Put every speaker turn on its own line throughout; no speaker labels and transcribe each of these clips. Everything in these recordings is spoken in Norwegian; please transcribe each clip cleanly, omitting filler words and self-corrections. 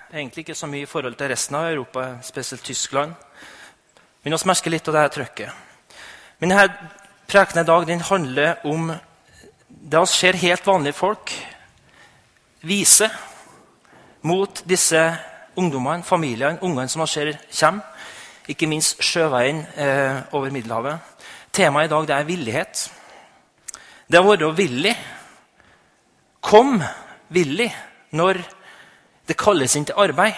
Egentlig ikke så mye i forhold til resten av Europa, spesielt Tyskland. Men vi merker litt av dette trykket. Men denne prekenen i dag, den handler om det som skjer helt vanlige folk vise mot disse ungdommene, familiene, ungene som kommer, ikke minst sjøveien over Middelhavet. Temaet i dag det er villighet. Det å være villig. Kom villig når det kalles inn til arbeid.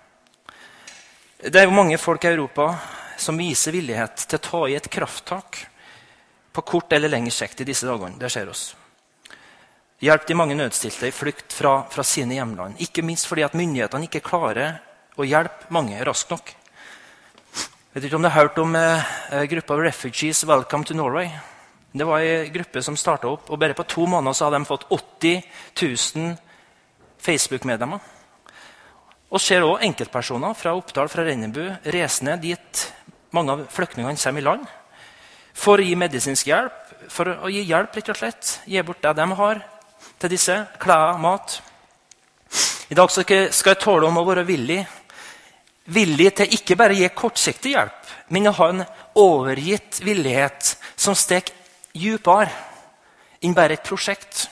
Det er jo mange folk i Europa som viser villighet til å ta i et krafttak på kort eller lengre sikt i disse dagene. Det skjer oss. Hjelp de mange nødstilte i flukt fra sine hjemland. Ikke minst fordi at myndighetene ikke klarer å hjelpe mange raskt nok. Vet ikke om du har hørt om gruppa Refugees Welcome to Norway. Det var en gruppe som startet opp, og bare på 2 måneder så hadde de fått 80 000 Facebook-medlemmer. Og ser også enkeltpersoner fra Oppdal, fra Rennebu, resende dit mange av flyktningene kommer i land, for å gi medisinsk hjelp, for å gi hjelp rett og slett, gi bort det de har til disse, klær, mat. I dag skal jeg tåle om å være villig til ikke bare å gi kortsiktig hjelp, men å ha en overgitt villighet som stek djupere enn bare et prosjekt.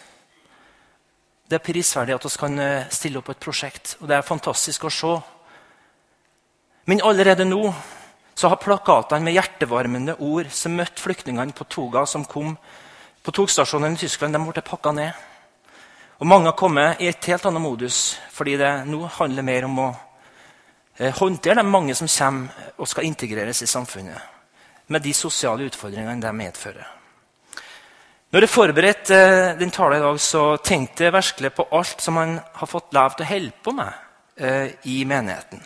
Det er prisverdig at vi kan stille opp et prosjekt, og det er fantastisk å se. Men allerede nå så har plakatene med hjertevarmende ord som møtte flyktningene på toga som kom på togstasjonen i Tyskland, de ble pakket ned. Og mange har kommet i et helt annet modus, fordi det nå handler mer om å håndtere de mange som kommer og skal integreres i samfunnet, med de sosiale utfordringene de medfører. Når jeg forberedte den talen i dag, så tenkte jeg virkelig på alt som man har fått lov til å holde på med i menigheten.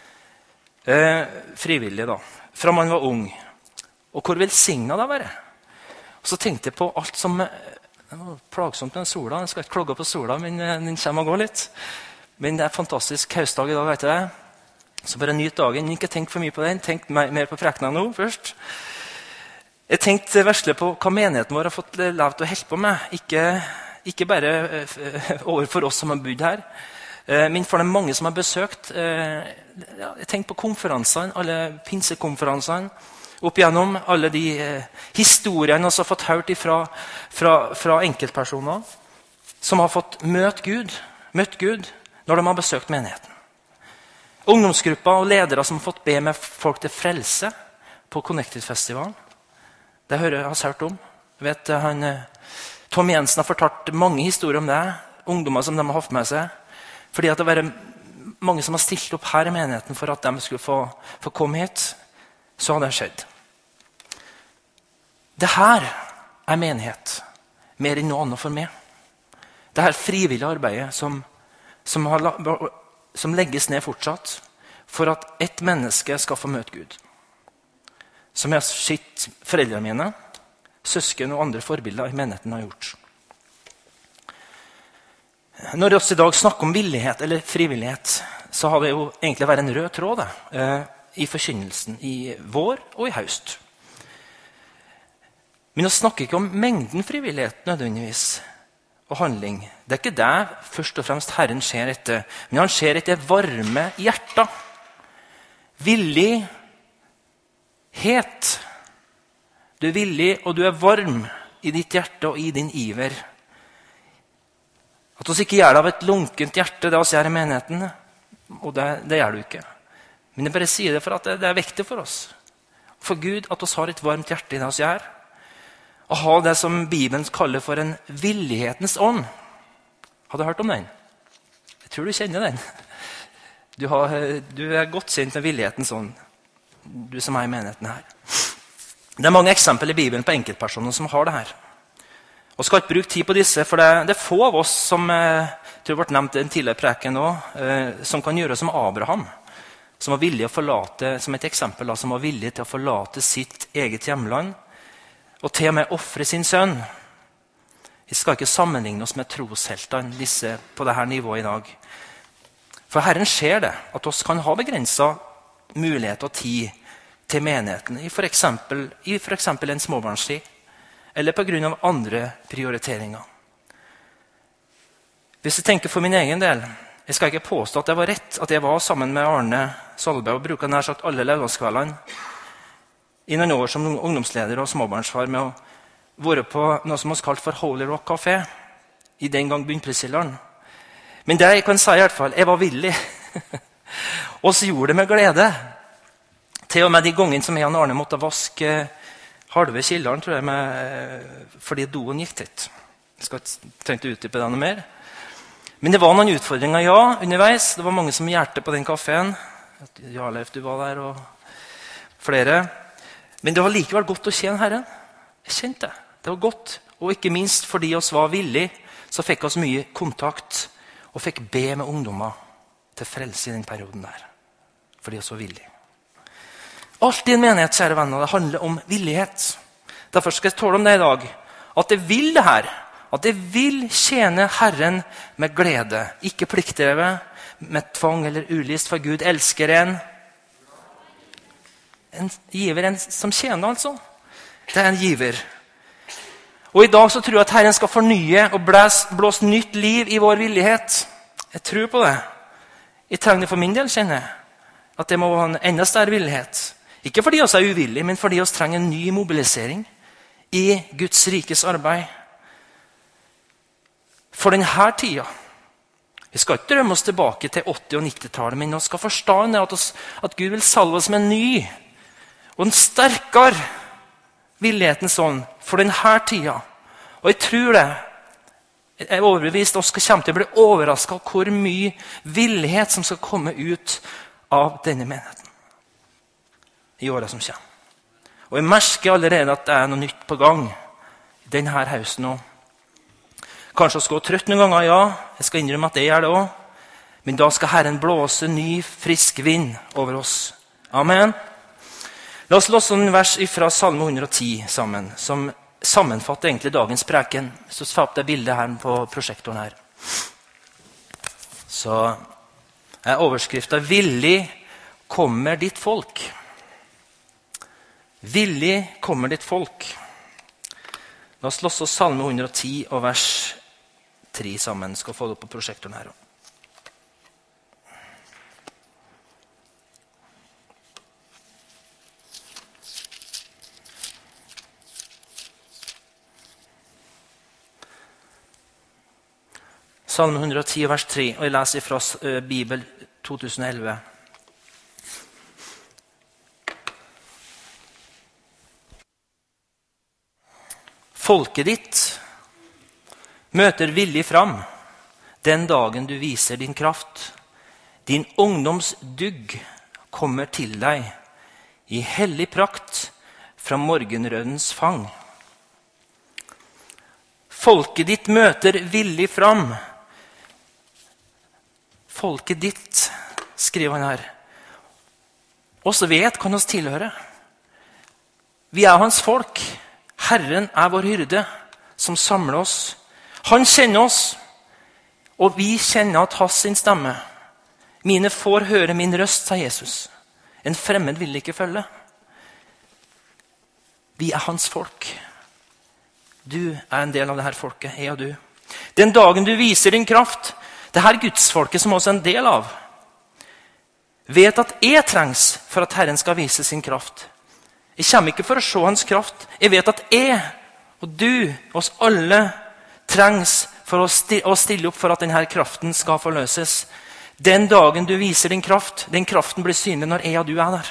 Frivillig da, fra man var ung. Og hvor velsignet det var. Og så tenkte jeg på alt som det var plagsomt med sola. Jeg skal ikke klage på sola, men den kommer og går litt. Men det er fantastisk høstdag i dag, vet jeg. Så bare nyt dagen. Ikke tenk for mye på den. Tenk mer på prekenen nå først. Jeg tenkte virkelig på hva menigheten vår har fått lov til å holde på med. Ikke bare overfor oss som har bodd her, men for de mange som har besøkt. Jeg tenkte på konferansene, alle pinsekonferansene, opp igjennom alle de historiene vi har fått hørt fra enkeltpersoner som har fått møtt Gud når de har besøkt menigheten. Ungdomsgrupper og ledere som har fått be med folk til frelse på Connected-festivalen. Det har jeg hørt om. Jeg vet, Tom Jensen har fortalt mange historier om det. Ungdommer som de har hatt med seg. Fordi at det var mange som har stilt opp her i menigheten for at de skulle få komme hit. Så har det skjedd. Det her er menighet. Mer enn noe annet for meg. Det her frivillige arbeidet som legges ned fortsatt for at ett menneske skal få møte Gud. Som jeg har sett foreldrene mine, søsken og andre forbilder i menigheten har gjort. Når vi også i dag snakker om villighet eller frivillighet, så har det jo egentlig vært en rød tråd i forkynnelsen i vår og i høst. Men vi snakker ikke om mengden frivillighet nødvendigvis og handling. Det er ikke det først og fremst Herren ser etter, men han ser etter varme hjerter. Villig het. Du er villig, og du er varm i ditt hjerte og i din iver. At vi ikke gjør det av et lunkent hjerte, det vi gjør i menigheten, og det gjør du ikke. Men jeg bare sier det for at det er viktig for oss. For Gud, at vi har et varmt hjerte i det vi gjør. Å ha det som Bibelen kaller for en villighetens ånd. Har du hørt om den? Jeg tror du kjenner den. Du er godt kjent med villighetens ånd. Du som er i menigheten her. Det er mange eksempler i Bibelen på enkeltpersoner som har det her. Og skal ikke bruke tid på disse, for det er få av oss som tror det ble nevnt i en tidligere preken også, som kan gjøre som Abraham, som var villig å forlate, som et eksempel, som var villig til å forlate sitt eget hjemland, og til og med offre sin sønn. Vi skal ikke sammenligne oss med trosheltene disse på dette nivået i dag. For Herren ser det, at oss kan ha begrenset mulighet og tid til menigheten, i for eksempel en småbarnstid, eller på grunn av andre prioriteringer. Hvis jeg tenker for min egen del, Jeg skal ikke påstå at det var rett at jeg var sammen med Arne Solberg og bruker nær sagt alle lørdagskveldene i noen år som ungdomsleder og småbarnsfar med å være på noe som vi kalt for Holy Rock Café i den gang Bunnprisilderen. Men det jeg kan si i hvert fall, jeg var villig. Og så gjorde det med glede. Til og med de gangene som jeg og Arne måtte vaske halve kilderen, tror jeg, fordi doen gikk titt. Jeg skal trenge å utdype det noe mer. Men det var noen utfordringer, ja, underveis. Det var mange som hjertet på den kaféen. Jarleif, du var der, og flere. Men det var likevel godt å kjenne Herren. Jeg kjente det. Det var godt. Og ikke minst fordi oss var villige, så fikk oss mye kontakt og fikk be med ungdommer til frelse i den perioden der. Fordi oss var villige. Alt i en menighet, kjære venner, det handler om villighet. Derfor skal jeg tåle om det i dag. At jeg vil det her. At jeg vil tjene Herren med glede. Ikke pliktdrevet, med tvang eller ulyst, for Gud elsker en giver, en som tjener altså. Det er en giver. Og i dag så tror jeg at Herren skal fornye og blåse nytt liv i vår villighet. Jeg tror på det. Jeg trenger det for min del, kjenner jeg. At det må ha en enda større villighet. Ikke fordi vi er uvillige, men fordi vi trenger en ny mobilisering i Guds rikes arbeid. For denne tida. Vi skal ikke drømme oss tilbake til 80- og 90-tallet, men vi skal forstå at Gud vil salve oss med en ny og en sterkere villigheten sånn for denne tida. Og jeg tror det. Jeg er overbevist at vi kommer til å bli overrasket av hvor mye villighet som skal komme ut av denne menigheten i året som kommer. Og jeg merker allerede at det er noe nytt på gang i denne husen nå. Kanskje jeg skal gå trøtt noen ganger, ja. Jeg skal innrømme at jeg gjør det også. Men da skal Herren blåse ny, frisk vind over oss. Amen. La oss låse en vers fra Salme 110 sammen, som sammenfatter egentlig dagens preken. Så får opp det bildet her på prosjektoren her. Så er overskriften «Villig kommer ditt folk». Villig kommer ditt folk. La oss låse Salme 110 og vers 3 sammen. Skal få det opp på prosjektoren her. Salme 110 vers 3, og jeg leser fra Bibel 2011. Folket ditt møter villig fram den dagen du viser din kraft. Din ungdomsdugg kommer til deg i hellig prakt fra morgenrødens fang. Folket ditt møter villig fram. Folket ditt, skriver han her. Også vet kan oss tilhøre. Vi er hans folk. Herren er vår hyrde, som samler oss. Han kjenner oss, og vi kjenner at hans sin stemme. Mine får høre min røst, sa Jesus. En fremmed vil ikke følge. Vi er hans folk. Du er en del av dette folket, jeg og du. Den dagen du viser din kraft, det her gudsfolket som også er en del av, vet at jeg trengs for at Herren skal vise sin kraft. Jeg kommer ikke for å se hans kraft. Jeg vet at jeg og du, oss alle, trengs for å stille opp for at denne kraften skal forløses. Den dagen du viser din kraft, den kraften blir synlig når jeg og du er der.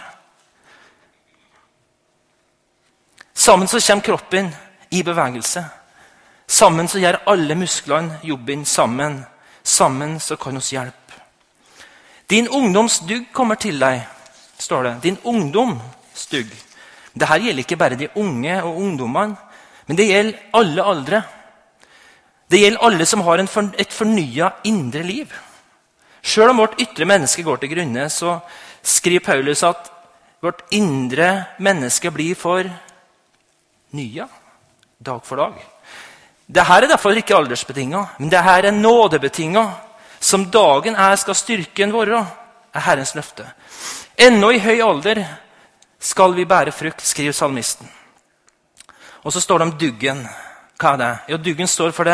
Sammen så kommer kroppen i bevegelse. Sammen så gjør alle musklene jobben sammen. Sammen så kan oss hjelpe. Din ungdomsdugg kommer til deg, står det. Din ungdomsdugg. Dette gjelder ikke bare de unge og ungdommene, men det gjelder alle aldre. Det gjelder alle som har et fornyet indre liv. Selv om vårt ytre menneske går til grunne, så skriver Paulus at vårt indre menneske blir for nye, dag for dag. Dette er derfor ikke aldersbetinget, men dette er nådebetinget. Som dagen skal styrken vår, er Herrens løfte. Ennå i høy alder skal vi bære frukt, skriver salmisten. Og så står det om duggen. Hva er det? Jo, duggen står for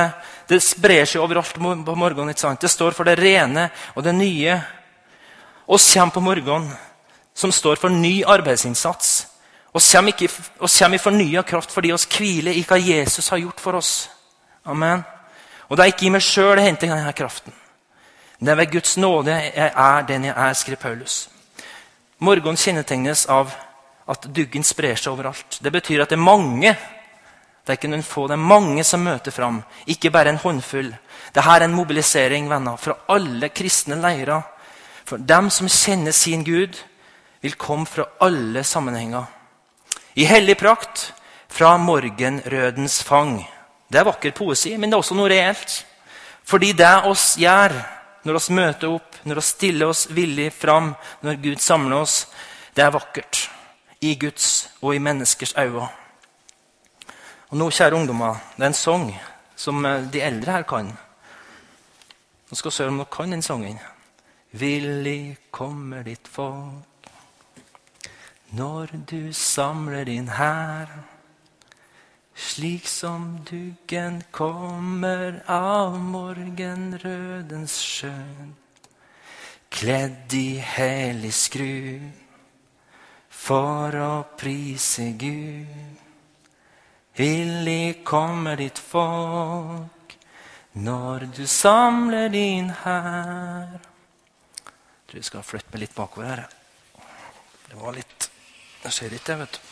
Det sprer seg overalt på morgenen, ikke sant? Det står for det rene og det nye. Oss kommer på morgenen, som står for ny arbeidsinnsats. Oss kommer i fornyet kraft fordi oss hviler i hva Jesus har gjort for oss. Amen. Og det er ikke i meg selv jeg henter denne kraften. Det er ved Guds nåde jeg er den jeg er, skriver Paulus. Morgen kjennetegnes av at duggen sprer seg overalt. Det betyr at det er mange. Det er ikke noen få, det er mange som møter fram. Ikke bare en håndfull. Dette er en mobilisering, venner, fra alle kristne leirer. For dem som kjenner sin Gud, vil komme fra alle sammenhenger. I hellig prakt, fra morgenrødens fang. Det er vakker poesi, men det er også noe reelt. Fordi det oss gjør, når oss møter opp, når oss stiller oss villig fram, når Gud samler oss, det er vakkert. I Guds og i menneskers øyne. Og nå, kjære ungdommer, det er en sang som de eldre her kan. Nå skal vi se om dere kan den sangen. Villig kommer ditt folk, når du samler din hær, slik som duggen kommer av morgenrødens skjønn, kledd i hellig skru, for å prise Gud. Villig kommer ditt folk, når du samler din hær. Jeg tror jeg skal flytte meg litt bakover her. Det var litt... Jeg ser litt det, vet du.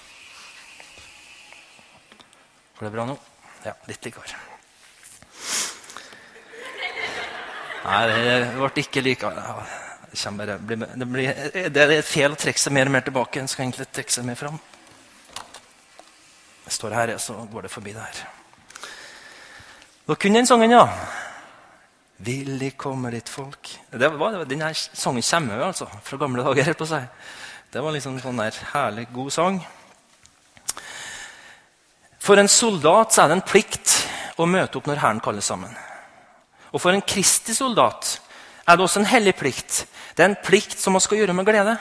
Går det bra nå? Ja, litt likevel. Nei, det ble ikke likevel. Det er feil å trekke seg mer og mer tilbake. En skal egentlig trekke seg mer fram. Jeg står her, så går det forbi det her. Da kunne den sangen, ja. Villig kommer ditt folk. Denne sangen kommer jo, altså, fra gamle dager, helt på seg. Det var liksom en sånn der herlig, god sang. For en soldat så er det en plikt å møte opp når Herren kaller sammen. Og for en kristig soldat er det også en hellig plikt. Det er en plikt som man skal gjøre med glede.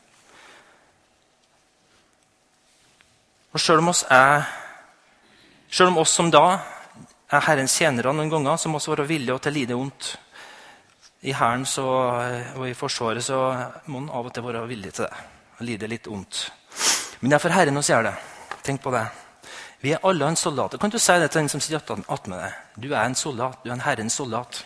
Og selv om oss som da er Herrens tjenere noen ganger, så må vi være villige til å lide ondt. I Herren og i forsvaret så må man av og til være villig til det. Og lide litt ondt. Men det er for Herren oss gjør det. Tenk på det. Vi er alle en soldat. Kan du si det til den som sitter att med deg? Du er en soldat. Du er en Herrens soldat.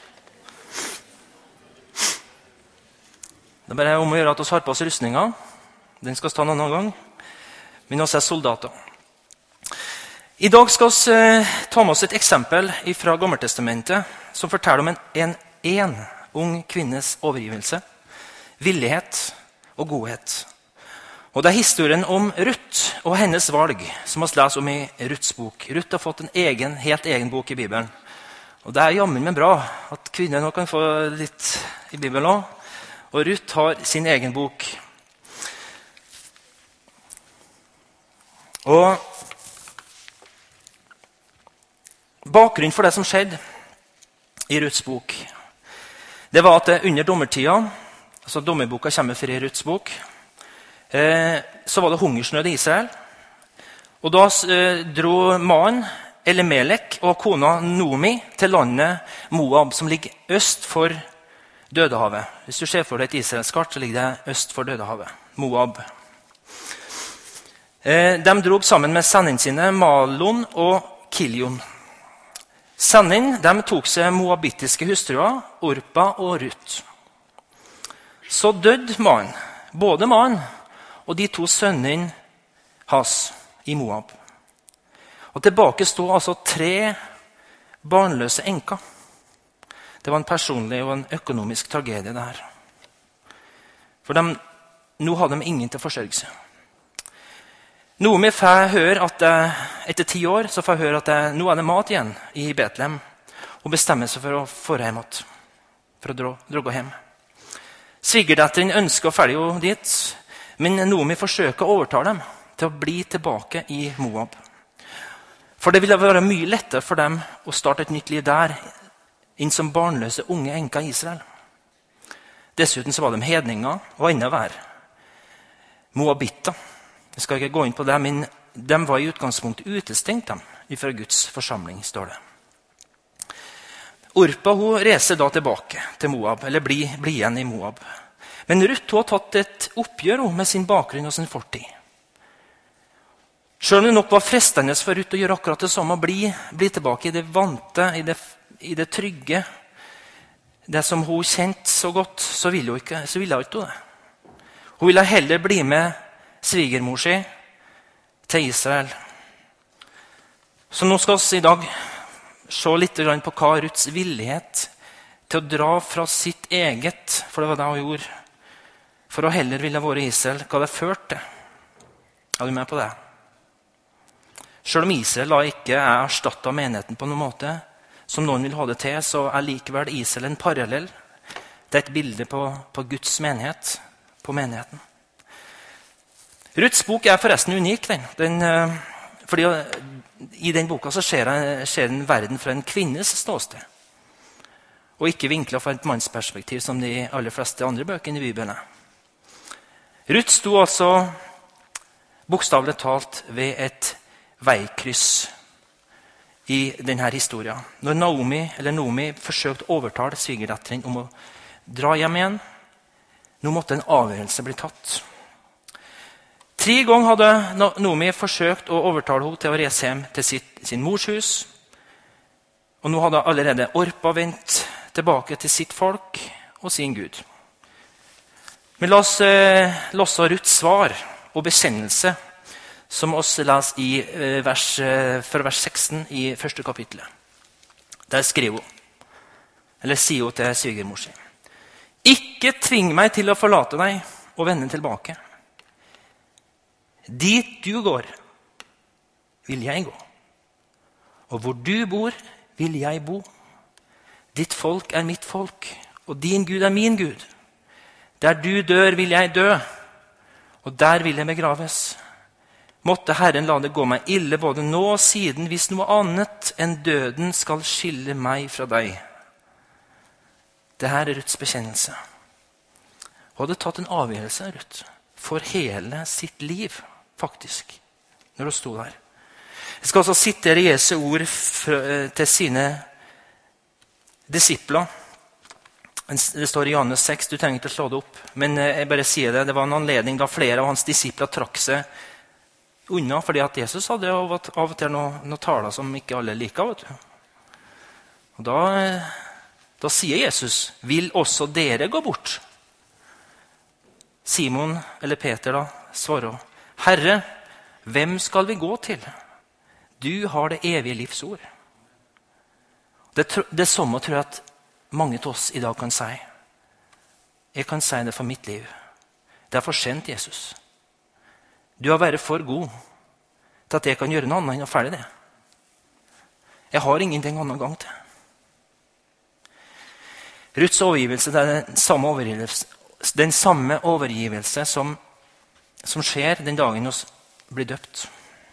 Det er bare om å gjøre at vi har på oss rustninger. Den skal stå en annen gang. Men også er soldater. I dag skal vi ta med oss et eksempel fra Gammeltestamentet som forteller om en ung kvinnes overgivelse, villighet og godhet. Og det er historien om Ruth og hennes valg som vi leser om i Ruths bok. Ruth har fått en helt egen bok i Bibelen. Og det er jammen men bra at kvinner nå kan få litt i Bibelen også. Og Ruth har sin egen bok. Og bakgrunnen for det som skjedde i Ruths bok, det var at under dommertida, altså dommerboka kommer fra Ruths bok, så var det hungersnød i Israel. Og da dro mannen Elimelek og kona Nomi til landet Moab, som ligger øst for Dødehavet. Hvis du ser for deg et israelsk kart, så ligger det øst for Dødehavet. Moab. De dro sammen med sønnene sine, Malon og Kilion. Sønnene tok seg moabittiske hustruer, Orpa og Ruth. Så døde mannen, både mannen og de to sønnene hans i Moab. Og tilbake stod altså 3 barnløse enker. Det var en personlig og en økonomisk tragedie det her. For nå hadde de ingen til å forsørge seg. Noe får høre at etter 10 år så får høre at nå er det mat igjen i Betlehem, og bestemmer seg for å få hjem igjen, for å dra hjem. Svigerdatteren ønsker å følge jo dit, men Nomi forsøker å overtale dem til å bli tilbake i Moab. For det ville være mye lettere for dem å starte et nytt liv der, inn som barnløse unge enker i Israel. Dessuten så var de hedninger, og enda verre. Moabitter. Jeg skal ikke gå inn på det, men de var i utgangspunktet utestengt dem fra Guds forsamling, står det. Orpa hun reiser da tilbake til Moab, eller blir igjen i Moab. Men Ruth hun har tatt et oppgjør med sin bakgrunn og sin fortid. Selv om det nok var fristende for Ruth å gjøre akkurat det samme, bli tilbake i det vante, i det trygge, det som hun kjente så godt, så ville hun ikke det. Hun ville heller bli med svigermor si til Israel. Så nå skal vi i dag se litt på hva Ruths villighet til å dra fra sitt eget, for det var det hun gjorde, for å heller ville være i Israel, hva det førte. Er du med på det? Selv om Israel da ikke er erstattet av menigheten på noen måte, som noen vil ha det til, så er likevel Israel en parallell. Det er et bilde på Guds menighet, på menigheten. Ruths bok er forresten unik. Fordi i den boka så ser en verden fra en kvinnes ståsted, og ikke vinklet fra et mannsperspektiv som de aller fleste andre bøkene i Bibelen. Ruth sto altså bokstavelig talt ved et veikryss i denne historien. Når Naomi forsøkte å overtale svigerdatteren om å dra hjem igjen, nå måtte en avgjørelse bli tatt. 3 ganger hadde Naomi forsøkt å overtale henne til å reise hjem til sin mors hus, og nå hadde allerede Orpa vendt tilbake til sitt folk og sin Gud. Men la oss låse Ruths svar og bekjennelse, som også leser i fra vers 16 i første kapittelet. Der skriver hun, eller sier hun til svigermor sin: «Ikke tving meg til å forlate deg og vende tilbake. Dit du går, vil jeg gå. Og hvor du bor, vil jeg bo. Ditt folk er mitt folk, og din Gud er min Gud. Der du dør, vil jeg dø, og der vil jeg begraves. Måtte Herren la det gå meg ille både nå og siden, hvis noe annet enn døden skal skille meg fra deg.» Dette er Ruths bekjennelse. Hun hadde tatt en avgjørelse, Ruth, for hele sitt liv, faktisk, når hun sto der. Jeg skal også sitere Jesu ord til sine disipler. Det står i Johannes 6, du trenger ikke å slå det opp, men jeg bare sier det. Det var en anledning da flere av hans disipler trakk seg unna, fordi at Jesus hadde av og til noen taler som ikke alle liker. Vet du. Og da sier Jesus, vil også dere gå bort? Simon, eller Peter da, svarer, Herre, hvem skal vi gå til? Du har det evige livsord. Det samme tror jeg at mange til oss i dag kan si. Jeg kan si det for mitt liv. Det er for sent, Jesus. Du har vært for god til at jeg kan gjøre noe annet enn å ferdig det. Jeg har ingenting annen gang til. Ruths overgivelse det er den samme overgivelse som skjer den dagen vi blir døpt.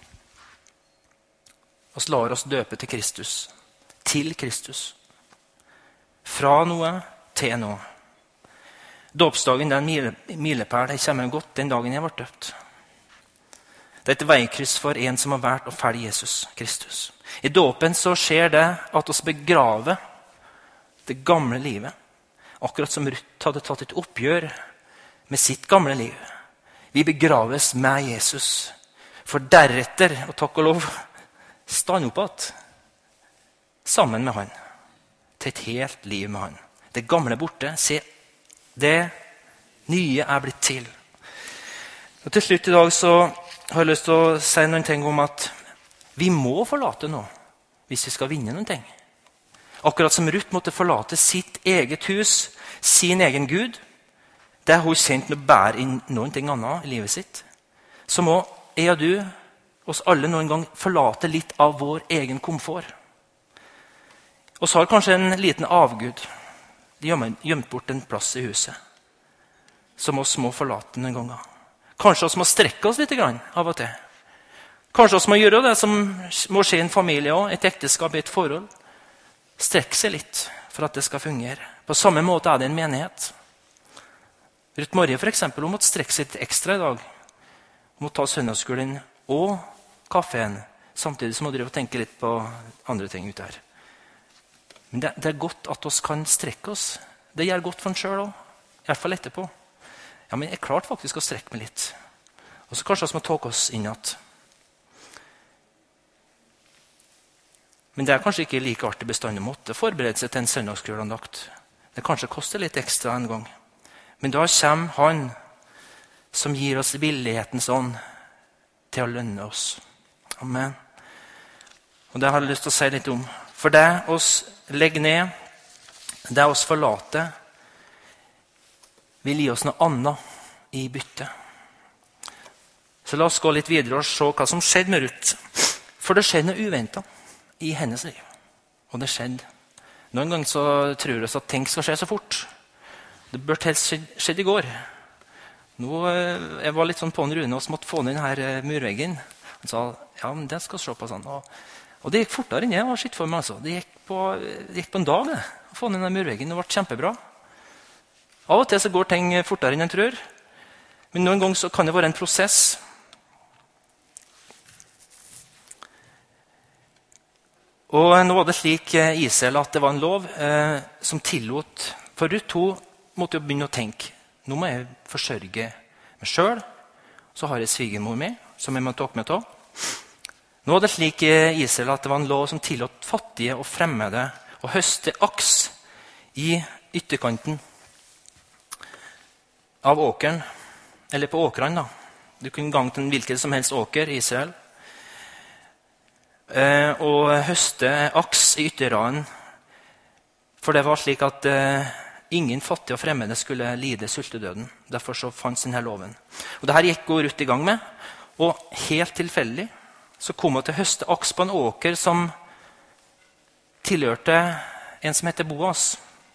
Vi lar oss døpe til Kristus. Til Kristus. Fra noe til noe. Dåpsdagen er en milepæl. Jeg kommer godt den dagen jeg ble døpt. Det er et veikryss for en som har vært å følge Jesus Kristus. I dåpen så skjer det at vi begraver det gamle livet. Akkurat som Ruth hadde tatt et oppgjør med sitt gamle liv. Vi begraves med Jesus. For deretter, og takk og lov, stand opp igjen. Sammen med han. Til et helt liv med han. Det gamle borte. Se, det nye er blitt til. Og til slutt i dag så har jeg lyst til å si noen ting om at vi må forlate noe hvis vi skal vinne noen ting. Akkurat som Ruth måtte forlate sitt eget hus, sin egen Gud, det hun kjent å bære inn noen ting annet i livet sitt, så må jeg og du, oss alle noen gang forlate litt av vår egen komfort. Og så har kanskje en liten avgud gjemt bort en plass i huset, som oss må forlate noen ganger. Kanskje oss må strekke oss litt grann av og til. Kanskje oss må gjøre det som må skje i en familie også, et ekteskap, et forhold. Strekke seg litt for at det skal fungere. På samme måte er det en menighet. Ruth Morje for eksempel, hun måtte strekke seg litt ekstra i dag. Hun måtte ta søndagsskolen og kaffen, samtidig som hun driver og tenker litt på andre ting ute her. Men det er godt at oss kan strekke oss. Det gjør godt for en selv også, i hvert fall etterpå. Ja, men jeg klarte faktisk å strekke meg litt. Og så kanskje vi må tåke oss inn igjen. Men det er kanskje ikke like artig bestandig måte forberede seg til en søndagskveldsandakt. Det kanskje koster litt ekstra en gang. Men da kommer han som gir oss villighetens ånd til å lønne oss. Amen. Og det har jeg lyst til å si litt om. For det oss legger ned, det oss forlater, vil gi oss noe annet i bytte. Så la oss gå litt videre og se hva som skjedde med Ruth. For det skjedde noe uventet i hennes liv. Og det skjedde. Noen ganger så tror vi at ting skal skje så fort. Det burde helst skjedd i går. Nå, jeg var litt sånn på en Rune og måtte få ned denne murveggen. Han sa, ja, men det skal se på sånn. Og det gikk fortere enn jeg var skitt for meg. Altså. Det gikk på en dag det, å få ned denne murveggen. Det ble kjempebra. Av og til så går ting fortere enn en tror. Men noen ganger så kan det være en prosess. Og nå var det slik i Israel at det var en lov som tillot. For Ruth, hun måtte jo begynne å tenke. Nå må jeg forsørge meg selv. Så har jeg svigermor med, som jeg må ta med til. Nå var det slik i Israel at det var en lov som tillot fattige og fremmede å høste aks i ytterkanten av åkeren. Eller på åkeren da. Du kunne gange til en hvilken som helst åker i Israel. Og høste aks i ytterraden. For det var slik at ingen fattige og fremmede skulle lide sultedøden. Derfor så fanns denne loven. Og dette gikk Ruth i gang med. Og helt tilfeldig så kom hun til å høste aks på en åker som tilhørte en som heter Boas.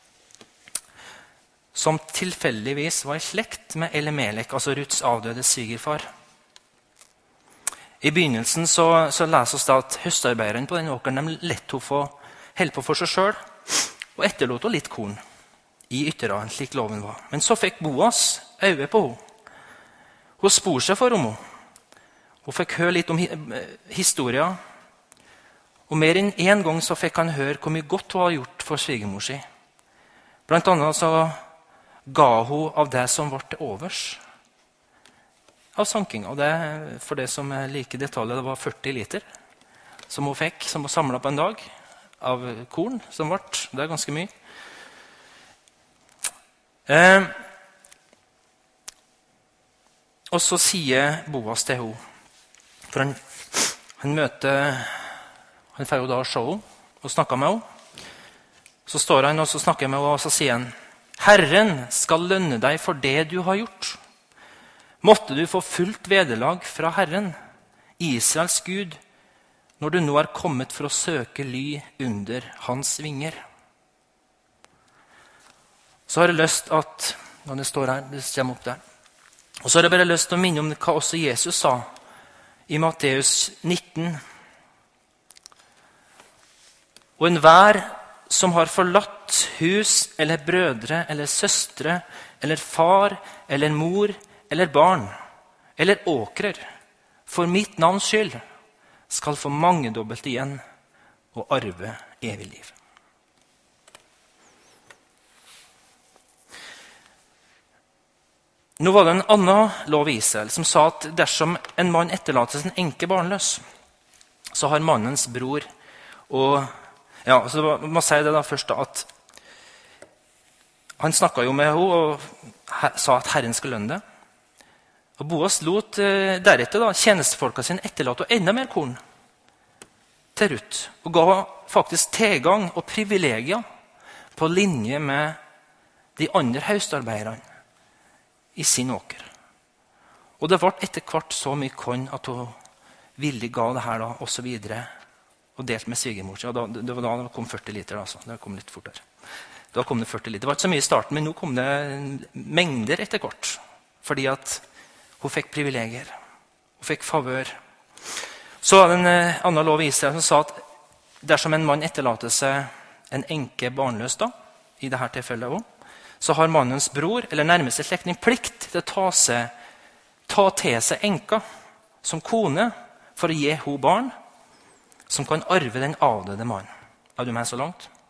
Som tilfeldigvis var i slekt med Elimelek, altså Ruths avdøde svigerfar. I begynnelsen så leser oss da at høstarbeideren på den åkeren de lett hun få helle på for seg selv, og etterlot hun litt korn i ytterraden, slik loven var. Men så fikk Boas øye på henne. Hun spor seg for henne. Hun fikk høre litt om historien. Og mer enn en gang så fikk han høre hvor mye godt hun har gjort for svigermor si. Blant annet så ga hun av det som ble til overs. Av sanking. Og det, for det som er like detaljer, det var 40 liter som hun fikk, som hun samlet på en dag, av korn som ble. Det er ganske mye. Og så sier Boas til henne, for han møter, han får jo da se henne og snakke med henne. Så står han og så snakker med henne, og så sier han, Herren skal lønne deg for det du har gjort. Måtte du få fullt vederlag fra Herren, Israels Gud, når du nå er kommet for å søke ly under hans vinger. Så har jeg lyst at, når det står her, det kommer opp der, og så har jeg bare lyst til å minne om hva også Jesus sa i Matteus 19. Og enhver som har forlatt hus, eller brødre, eller søstre, eller far, eller mor, eller barn, eller åkrer, for mitt navns skyld, skal få mangedobbelt igjen og arve evig liv. Nå var det en annen lov i Israel som sa at dersom en mann etterlater sin enke barnløs, så har mannens bror og ja, så må jeg si det da først da, at han snakket jo med henne og sa at Herren skulle lønne det. Og Boas lot deretter da, tjenestefolka sine etterlate og enda mer korn til Ruth, og ga faktisk tilgang og privilegier på linje med de andre høstarbeiderne i sin åker. Og det ble etter hvert så mye korn at hun villig ga det her da, og så videre, og delt med svigermor. Ja, det var da det kom 40 liter. Altså. Det kom litt fortere. Da kom det 40 liter. Det var ikke så mye i starten, men nå kom det mengder etter hvert. Fordi at hun fikk privilegier. Hun fikk favør. Så var det en annen lov i Israel som sa at dersom en mann etterlater seg en enke barnløs, da, i dette tilfellet også, så har mannens bror eller nærmeste slektning plikt til å ta til seg enka som kone for å gi henne barn som kan arve den avdøde mannen. Er du med så langt?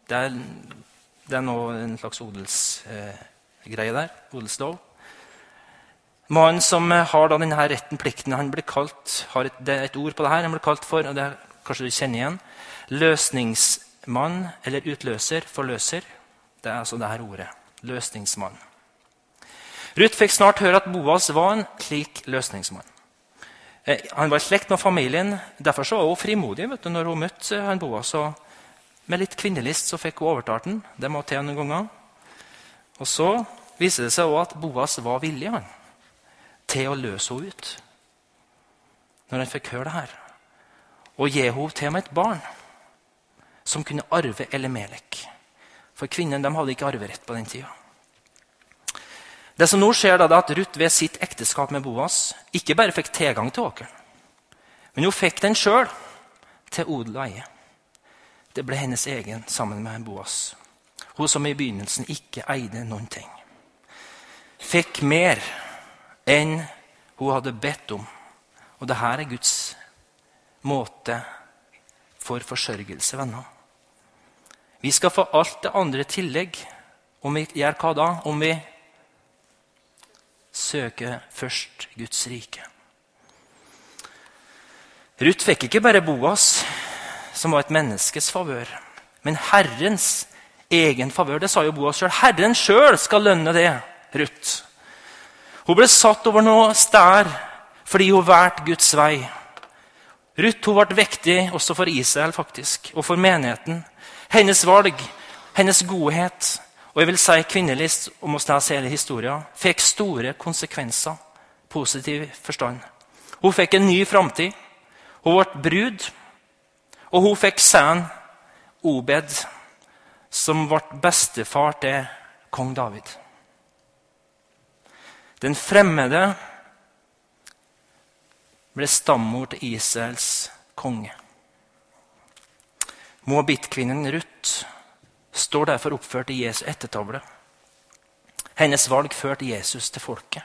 Det er nå en slags odelsgreie der, odelslov. Mannen som har da denne retten, plikten, han blir kalt, det er et ord på det her, han blir kalt for, og det er kanskje du kjenner igjen, løsningsmann eller utløser, forløser. Det er altså det her ordet, løsningsmann. Ruth fikk snart høre at Boas var en slik løsningsmann. Han var i slekt med familien, derfor så var hun frimodig når hun møtte han Boas. Og med litt kvinnelist så fikk hun overtalt den, det må til noen ganger. Og så viser det seg også at Boas var villig til å løse henne ut. Når han fikk høre det her. Og gi henne til med et barn som kunne arve Elimelek. For kvinnen de hadde ikke arverett på den tida. Det som nå skjer da, er at Ruth ved sitt ekteskap med Boas ikke bare fikk tilgang til åkeren, men hun fikk den selv til odel og eie. Det ble hennes egen sammen med Boas. Hun som i begynnelsen ikke eide noen ting. Fikk mer enn hun hadde bedt om. Og det her er Guds måte for forsørgelse, venner. Vi skal få alt det andre tillegg. Om vi gjør hva da? Om vi søker først Guds rike. Ruth fikk ikke bare Boas, som var et menneskes favør, men Herrens egen favør. Det sa jo Boas selv. Herren selv skal lønne det, Ruth. Hun ble satt over noe stær fordi hun valgte Guds vei. Ruth hun ble vektig også for Israel faktisk, og for menigheten. Hennes valg, hennes godhet, og jeg vil si kvinnelist, om å lese hele historien, fikk store konsekvenser, positiv forstand. Hun fikk en ny framtid. Hun ble brud, og hun fikk sønnen Obed, som ble bestefar til kong David. Den fremmede ble stammor til Israels konge. Moabit-kvinnen Ruth står derfor oppført i Jesu ettertavle. Hennes valg førte Jesus til folket.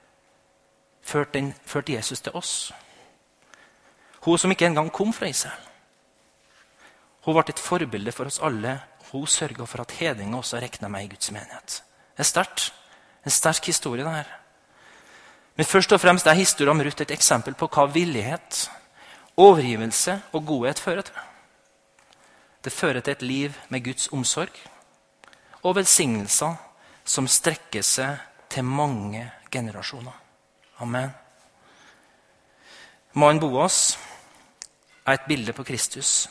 Førte Jesus til oss. Hun som ikke engang kom fra Israel. Hun ble et forbilde for oss alle. Hun sørget for at hedninger også reknet med i Guds menighet. Det er sterkt. En sterk historie det her. Men først og fremst er historien om Ruth et eksempel på hva villighet, overgivelse og godhet fører til. Det fører til et liv med Guds omsorg og velsignelser som strekker seg til mange generasjoner. Amen. Mannen Boas er et bilde på Kristus.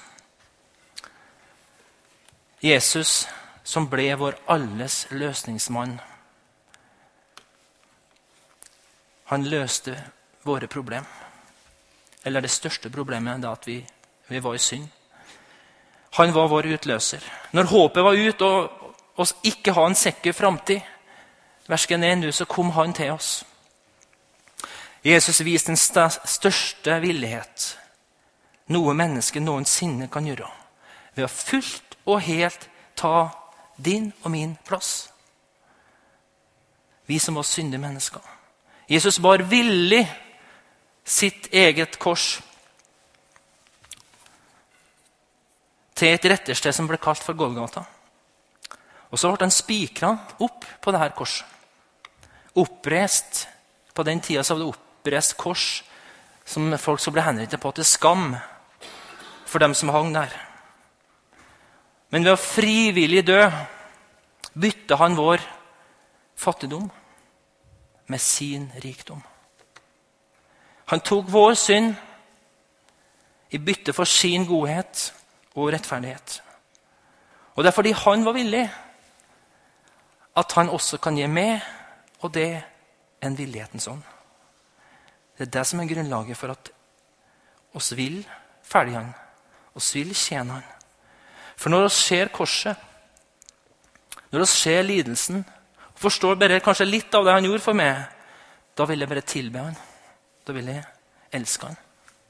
Jesus som ble vår alles løsningsmann. Han løste våre problem. Eller det største problemet er at vi var i synd. Han var vår utløser. Når håpet var ut og oss ikke ha en sikker framtid, versken ennå, så kom han til oss. Jesus viste den største villighet noe menneske noensinne kan gjøre, ved å fullt og helt ta din og min plass. Vi som var syndige mennesker. Jesus var villig sitt eget kors til et rettersted som ble kalt for Golgata. Og så ble han spikret opp på dette korset. Oppreist, på den tiden så var det oppreist kors som folk som ble henrettet på til skam for dem som hang der. Men ved å frivillig dø bytte han vår fattigdom med sin rikdom. Han tok vår synd i bytte for sin godhet og rettferdighet. Og det er fordi han var villig at han også kan gi med, og det en villighetens ånd. Det er det som er grunnlaget for at oss vil følge han, oss vil tjene han. For når oss ser korset, når oss ser lidelsen, og forstår bare kanskje litt av det han gjorde for meg, da vil jeg bare tilbe han. Da vil jeg elske han.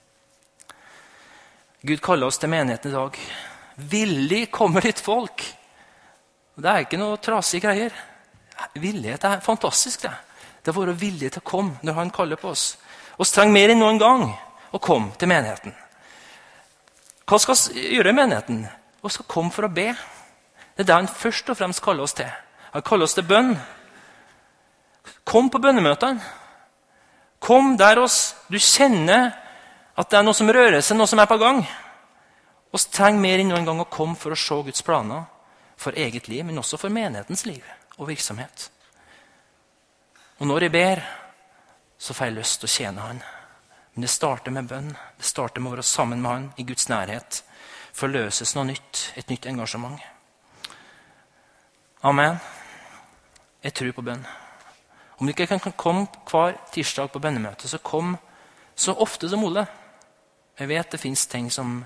Gud kaller oss til menigheten i dag. Villig kommer ditt folk. Det er ikke noe trasige greier. Villighet er fantastisk det. Det er våre vilje til å komme når han kaller på oss. Og trenger mer enn noen gang å komme til menigheten. Hva skal vi gjøre i menigheten? Vi skal komme for å be. Det er det han først og fremst kaller oss til. Han kaller oss til bønn. Kom på bønnemøtene. Kom der du kjenner at det er noe som rører seg, noe som er på gang. Og trenger mer enn noen gang å komme for å se Guds planer for eget liv, men også for menighetens liv og virksomhet. Og når jeg ber, så får jeg lyst til å tjene han. Men det starter med bønn. Det starter med å være sammen med han i Guds nærhet. For å løses noe nytt, et nytt engasjement. Amen. Jeg tror på bønn. Om du ikke kan komme hver tirsdag på bønnemøte, så kom så ofte som mulig. Jeg vet det finnes ting som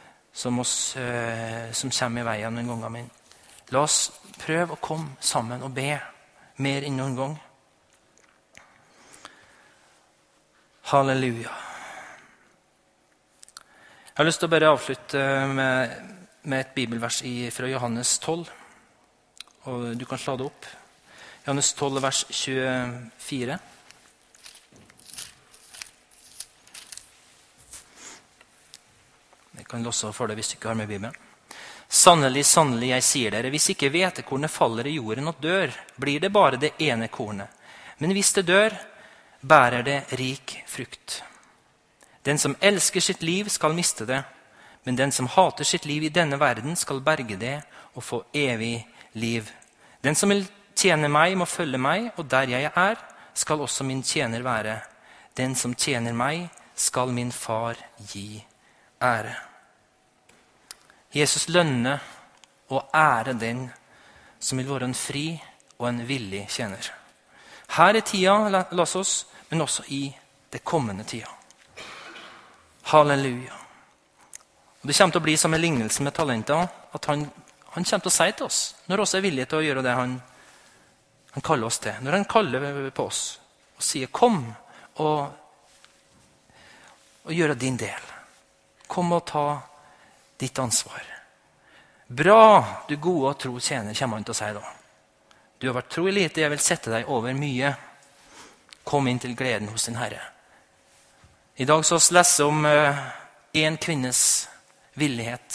kommer i veien noen ganger. Men la oss prøve å komme sammen og be mer enn noen gang. Halleluja. Jeg har lyst til å bare avslutte med et bibelvers fra Johannes 12. Og du kan slå det opp. Johannes 12, vers 24. Jeg kan låse for det hvis du ikke har med Bibelen. Sannelig, sannelig, jeg sier dere, hvis ikke hvetekornet faller i jorden og dør, blir det bare det ene kornet. Men hvis det dør, bærer det rik frukt. Den som elsker sitt liv skal miste det, men den som hater sitt liv i denne verden skal berge det og få evig liv. Den som vil tjene meg må følge meg, og der jeg er, skal også min tjener være. Den som tjener meg skal min far gi ære. Jesus lønner og ære den som vil være en fri og en villig tjener. Her i tida, las oss, men også i det kommende tida. Halleluja. Og det kommer til å bli som en lignelse med talenter, at han kommer til å si til oss, når oss er villige til å gjøre det han kaller oss til. Når han kaller på oss og sier, kom og gjøre din del. Kom og ta ditt ansvar. Bra, du gode og tro tjener, kommer han til å si da. Du har vært tro i lite, jeg vil sette deg over mye. Kom inn til gleden hos din Herre. I dag så leser om en kvinnes villighet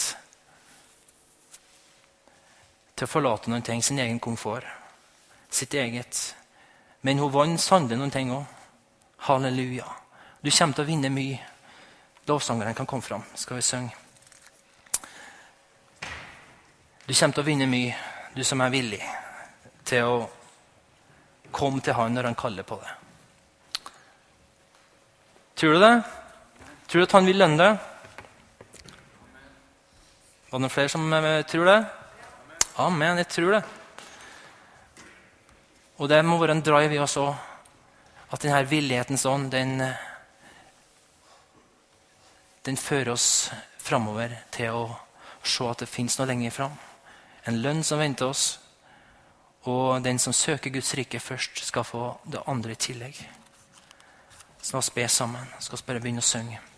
til å forlate noen ting, sin egen komfort, sitt eget. Men hun vant sannelig noen ting også. Halleluja. Du kommer til å vinne mye. Lovsangeren kan komme fram. Skal vi synge? Du kommer til å vinne mye, du som er villig til å komme til han når han kaller på det. Tror du det? Tror du at han vil lønne det? Var det noen flere som tror det? Amen, jeg tror det. Og det må være en drive i oss også. At denne villighetens ånd, den fører oss fremover til å se at det finnes noe lenger fram. En lønn som venter oss. Og den som søker Guds rike først, skal få det andre i tillegg. Så la oss be sammen. Så skal vi bare begynne å synge.